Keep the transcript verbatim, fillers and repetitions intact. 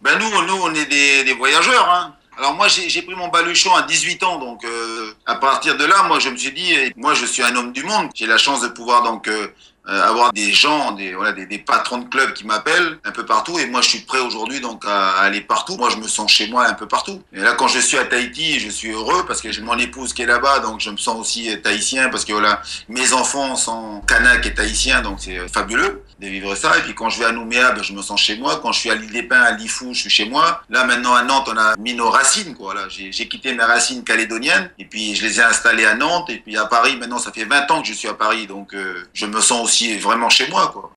Ben nous, nous, on est des, des voyageurs, hein. Alors moi, j'ai, j'ai pris mon baluchon à dix-huit ans, donc euh, à partir de là, moi, je me suis dit, eh, moi, je suis un homme du monde. J'ai la chance de pouvoir donc euh, euh, avoir des gens, des voilà, des, des patrons de clubs qui m'appellent un peu partout, et moi, je suis prêt aujourd'hui donc à, à aller partout. Moi, je me sens chez moi un peu partout. Et là, quand je suis à Tahiti, je suis heureux parce que j'ai mon épouse qui est là-bas, donc je me sens aussi tahitien parce que voilà, mes enfants sont kanak et tahitiens, donc c'est fabuleux de vivre ça. Et puis quand je vais à Nouméa, ben, je me sens chez moi. Quand je suis à l'île des Pins, à Lifou, je suis chez moi. Là maintenant à Nantes, on a mis nos racines, quoi. Là, j'ai, j'ai quitté mes racines calédoniennes et puis je les ai installées à Nantes. Et puis à Paris, maintenant ça fait vingt ans que je suis à Paris, donc euh, je me sens aussi vraiment chez moi, quoi.